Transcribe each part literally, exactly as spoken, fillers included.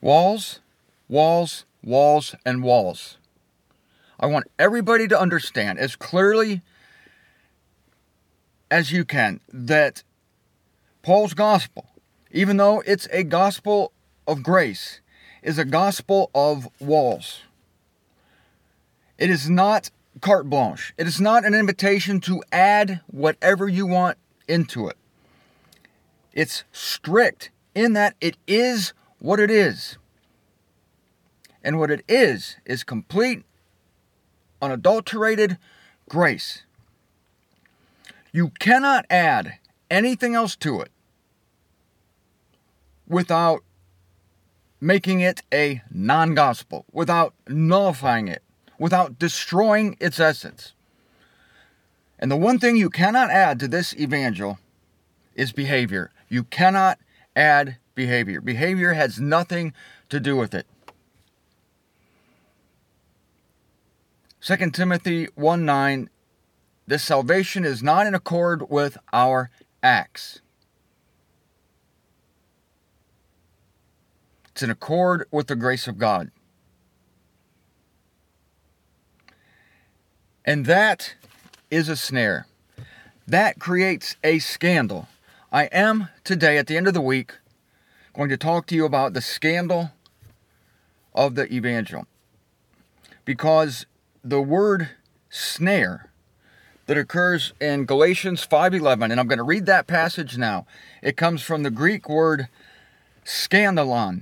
Walls, walls, walls, and walls. I want everybody to understand as clearly as you can that Paul's gospel, even though it's a gospel of grace, is a gospel of walls. It is not carte blanche. It is not an invitation to add whatever you want into it. It's strict in that it is what it is. And what it is, is complete, unadulterated grace. You cannot add anything else to it without making it a non-gospel, without nullifying it, without destroying its essence. And the one thing you cannot add to this evangel is behavior. You cannot add behavior. Behavior has nothing to do with it. Second Timothy one nine, this salvation is not in accord with our acts. It's in accord with the grace of God. And that is a snare. That creates a scandal. I am today, at the end of the week, going to talk to you about the scandal of the evangel. Because the word snare that occurs in Galatians five eleven, and I'm going to read that passage now. It comes from the Greek word scandalon,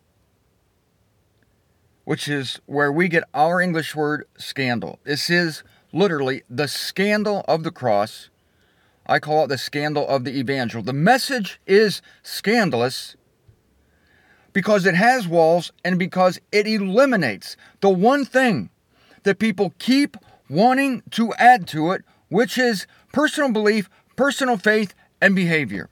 which is where we get our English word scandal. This is literally the scandal of the cross. I call it the scandal of the evangel. The message is scandalous because it has walls and because it eliminates the one thing that people keep wanting to add to it, which is personal belief, personal faith, and behavior.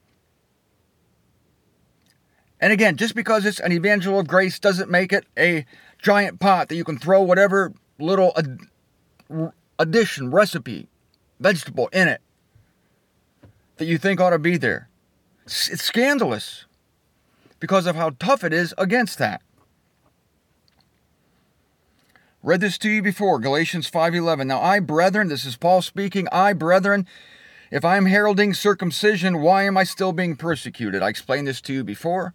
And again, just because it's an evangel of grace doesn't make it a giant pot that you can throw whatever little ad- addition, recipe, vegetable in it that you think ought to be there. It's scandalous because of how tough it is against that. Read this to you before, Galatians five eleven. Now I, brethren, this is Paul speaking, I, brethren, if I am heralding circumcision, why am I still being persecuted? I explained this to you before.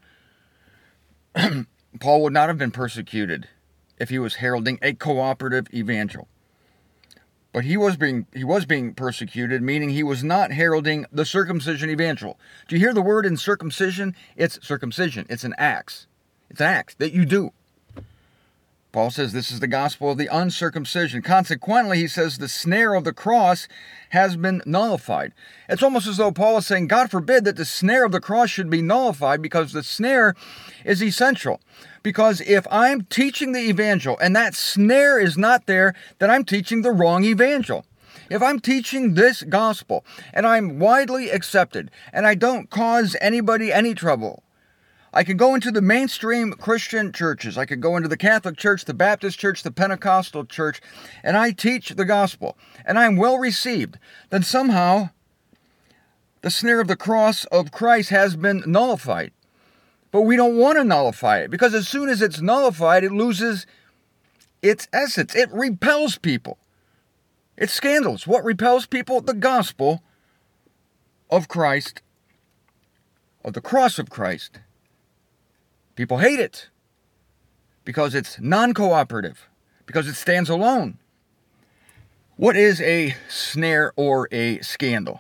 Paul would not have been persecuted if he was heralding a cooperative evangel. But he was being he was being persecuted, meaning he was not heralding the circumcision evangel. Do you hear the word in circumcision? It's circumcision. It's an act. It's an act that you do. Paul says this is the gospel of the uncircumcision. Consequently, he says the snare of the cross has been nullified. It's almost as though Paul is saying, God forbid that the snare of the cross should be nullified, because the snare is essential. Because if I'm teaching the evangel and that snare is not there, then I'm teaching the wrong evangel. If I'm teaching this gospel and I'm widely accepted and I don't cause anybody any trouble, I could go into the mainstream Christian churches. I could go into the Catholic Church, the Baptist Church, the Pentecostal Church, and I teach the gospel, and I'm well received. Then somehow, the snare of the cross of Christ has been nullified. But we don't want to nullify it, because as soon as it's nullified, it loses its essence. It repels people. It's scandalous. What repels people? The gospel of Christ, of the cross of Christ. People hate it because it's non-cooperative, because it stands alone. What is a snare or a scandal?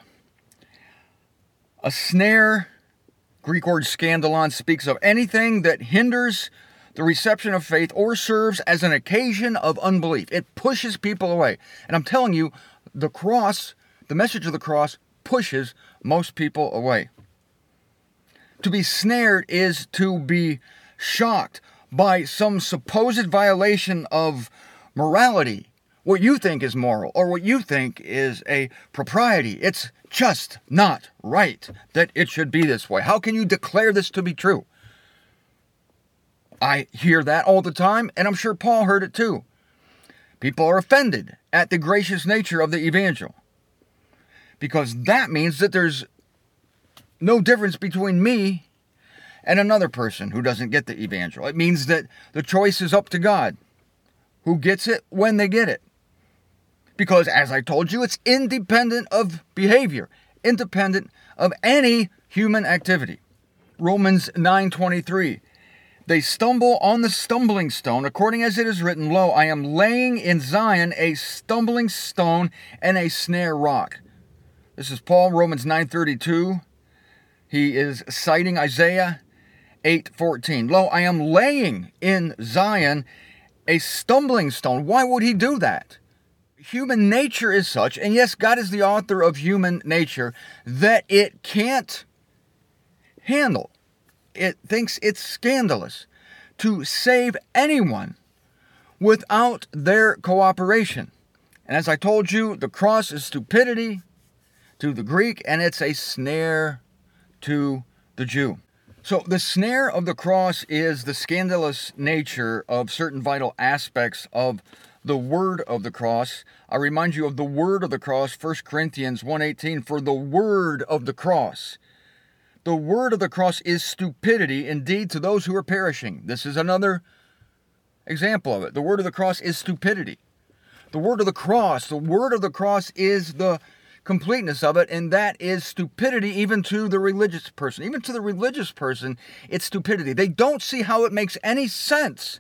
A snare, Greek word scandalon, speaks of anything that hinders the reception of faith or serves as an occasion of unbelief. It pushes people away. And I'm telling you, the cross, the message of the cross, pushes most people away. To be snared is to be shocked by some supposed violation of morality, what you think is moral or what you think is a propriety. It's just not right that it should be this way. How can you declare this to be true? I hear that all the time, and I'm sure Paul heard it too. People are offended at the gracious nature of the evangel, because that means that there's no difference between me and another person who doesn't get the evangel. It means that the choice is up to God. Who gets it when they get it? Because, as I told you, it's independent of behavior, independent of any human activity. Romans nine twenty-three. They stumble on the stumbling stone, according as it is written, Lo, I am laying in Zion a stumbling stone and a snare rock. This is Paul, Romans nine thirty-two. He is citing Isaiah eight fourteen. Lo, I am laying in Zion a stumbling stone. Why would he do that? Human nature is such, and yes, God is the author of human nature, that it can't handle. It thinks it's scandalous to save anyone without their cooperation. And as I told you, the cross is stupidity to the Greek, and it's a snare to the Jew. So the snare of the cross is the scandalous nature of certain vital aspects of the word of the cross. I remind you of the word of the cross, First Corinthians one eighteen, for the word of the cross. The word of the cross is stupidity indeed to those who are perishing. This is another example of it. The word of the cross is stupidity. The word of the cross, the word of the cross is the completeness of it, and that is stupidity even to the religious person. Even to the religious person, it's stupidity. They don't see how it makes any sense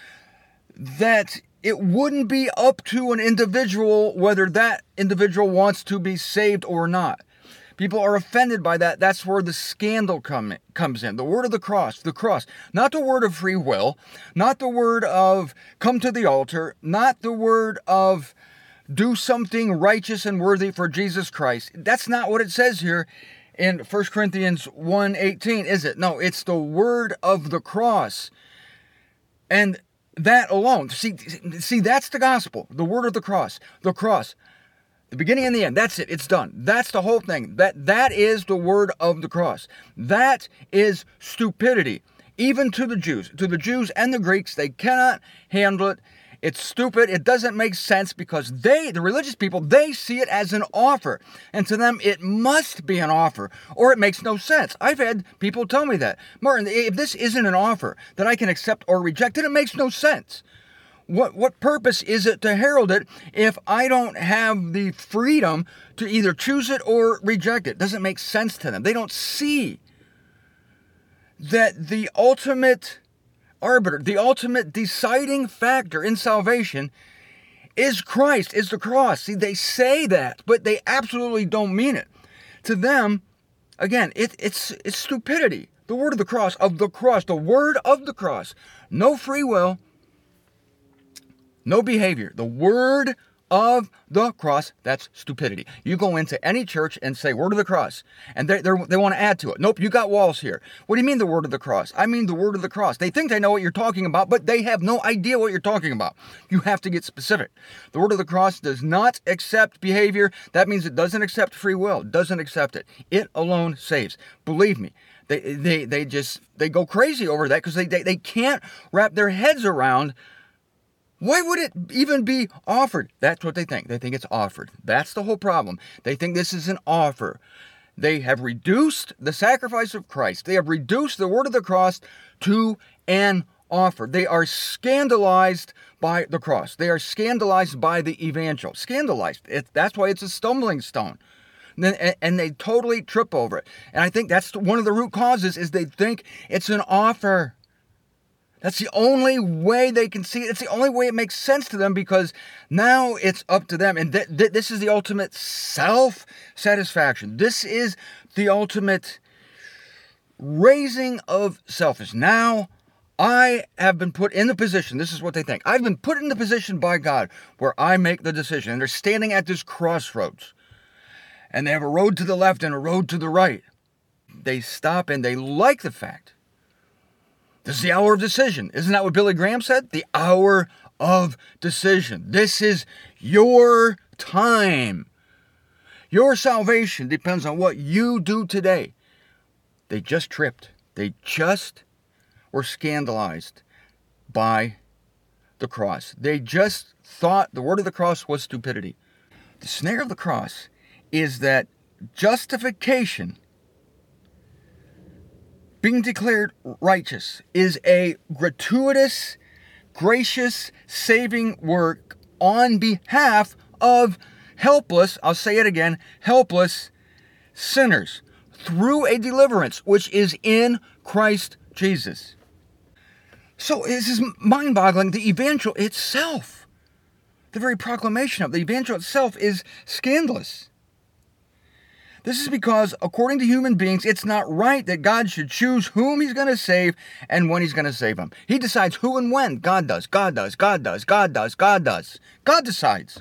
that it wouldn't be up to an individual whether that individual wants to be saved or not. People are offended by that. That's where the scandal come, comes in. The word of the cross, the cross. Not the word of free will, not the word of come to the altar, not the word of do something righteous and worthy for Jesus Christ. That's not what it says here in First Corinthians one eighteen, is it? No, it's the word of the cross. And that alone, see, see, that's the gospel, the word of the cross, the cross. The beginning and the end, that's it, it's done. That's the whole thing. That That is the word of the cross. That is stupidity, even to the Jews. To the Jews and the Greeks, they cannot handle it. It's stupid. It doesn't make sense because they, the religious people, they see it as an offer. And to them, it must be an offer or it makes no sense. I've had people tell me that. Martin, if this isn't an offer that I can accept or reject, then it makes no sense. What what purpose is it to herald it if I don't have the freedom to either choose it or reject it? It doesn't make sense to them. They don't see that the ultimate arbiter, the ultimate deciding factor in salvation is Christ, is the cross. See, they say that, but they absolutely don't mean it. To them, again, it, it's, it's stupidity. The word of the cross, of the cross, the word of the cross. No free will. No behavior. The word of the cross, that's stupidity. You go into any church and say, word of the cross, and they they want to add to it. Nope, you got walls here. What do you mean the word of the cross? I mean the word of the cross. They think they know what you're talking about, but they have no idea what you're talking about. You have to get specific. The word of the cross does not accept behavior. That means it doesn't accept free will. It doesn't accept it. It alone saves. Believe me. They they they just, they go crazy over that because they, they, they can't wrap their heads around why would it even be offered? That's what they think. They think it's offered. That's the whole problem. They think this is an offer. They have reduced the sacrifice of Christ. They have reduced the word of the cross to an offer. They are scandalized by the cross. They are scandalized by the evangel. Scandalized. It, that's why it's a stumbling stone. And, and they totally trip over it. And I think that's one of the root causes is they think it's an offer. That's the only way they can see it. It's the only way it makes sense to them because now it's up to them. And th- th- this is the ultimate self-satisfaction. This is the ultimate raising of selfish. Now I have been put in the position, this is what they think, I've been put in the position by God where I make the decision. And they're standing at this crossroads. And they have a road to the left and a road to the right. They stop and they like the fact. This is the hour of decision. Isn't that what Billy Graham said? The hour of decision. This is your time. Your salvation depends on what you do today. They just tripped. They just were scandalized by the cross. They just thought the word of the cross was stupidity. The snare of the cross is that justification Being declared righteous is a gratuitous, gracious, saving work on behalf of helpless, I'll say it again, helpless sinners through a deliverance which is in Christ Jesus. So this is mind-boggling. The evangel itself, the very proclamation of the evangel itself, is scandalous. This is because, according to human beings, it's not right that God should choose whom he's going to save and when he's going to save them. He decides who and when. God does, God does, God does, God does, God does. God decides.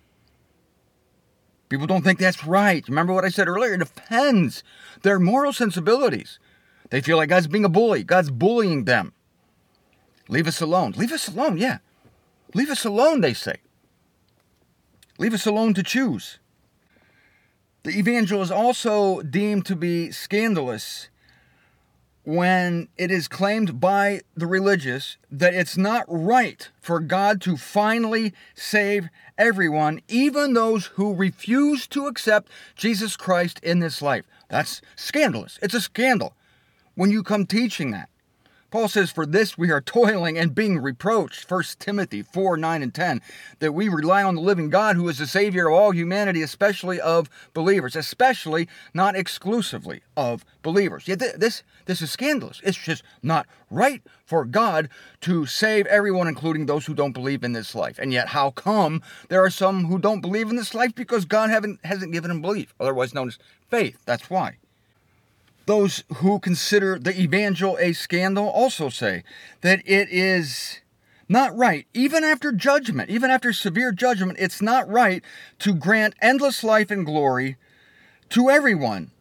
People don't think that's right. Remember what I said earlier? It offends their moral sensibilities. They feel like God's being a bully. God's bullying them. Leave us alone. Leave us alone, yeah. Leave us alone, they say. Leave us alone to choose. The evangel is also deemed to be scandalous when it is claimed by the religious that it's not right for God to finally save everyone, even those who refuse to accept Jesus Christ in this life. That's scandalous. It's a scandal when you come teaching that. Paul says, for this we are toiling and being reproached, First Timothy four, nine, and ten, that we rely on the living God who is the Savior of all humanity, especially of believers, especially, not exclusively, of believers. Yet this, this is scandalous. It's just not right for God to save everyone, including those who don't believe in this life. And yet how come there are some who don't believe in this life? Because God haven't, hasn't given them belief, otherwise known as faith. That's why. Those who consider the evangel a scandal also say that it is not right, even after judgment, even after severe judgment, it's not right to grant endless life and glory to everyone.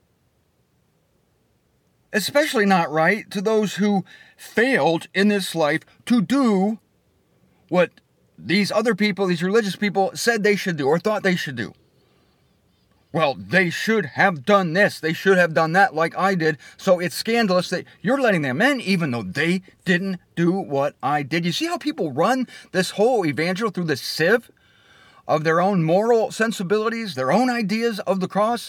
Especially not right to those who failed in this life to do what these other people, these religious people, said they should do or thought they should do. Well, they should have done this. They should have done that like I did. So it's scandalous that you're letting them in even though they didn't do what I did. You see how people run this whole evangel through the sieve of their own moral sensibilities, their own ideas of the cross?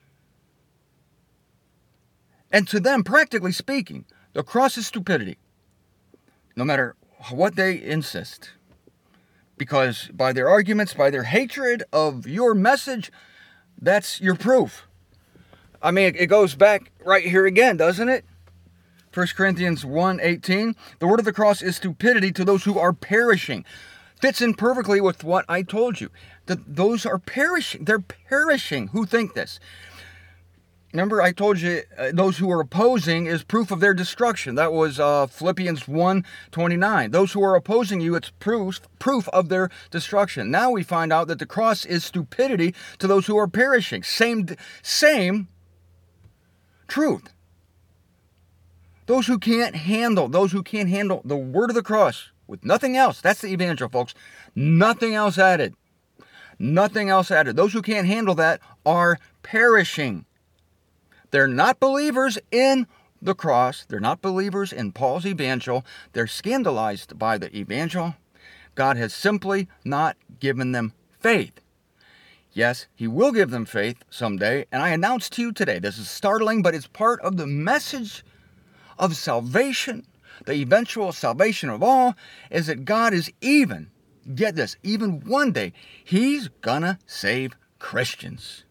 And to them, practically speaking, the cross is stupidity, no matter what they insist. Because by their arguments, by their hatred of your message, that's your proof. I mean, it goes back right here again, doesn't it? First Corinthians one eighteen. The word of the cross is stupidity to those who are perishing. Fits in perfectly with what I told you. That those are perishing. They're perishing who think this. Remember, I told you uh, those who are opposing is proof of their destruction. That was uh, Philippians one twenty-nine. Those who are opposing you, it's proof, proof of their destruction. Now we find out that the cross is stupidity to those who are perishing. Same, same truth. Those who can't handle, those who can't handle the word of the cross with nothing else. That's the evangel, folks. Nothing else added. Nothing else added. Those who can't handle that are perishing. They're not believers in the cross. They're not believers in Paul's evangel. They're scandalized by the evangel. God has simply not given them faith. Yes, he will give them faith someday. And I announce to you today, this is startling, but it's part of the message of salvation. The eventual salvation of all is that God is even, get this, even one day, he's gonna save Christians.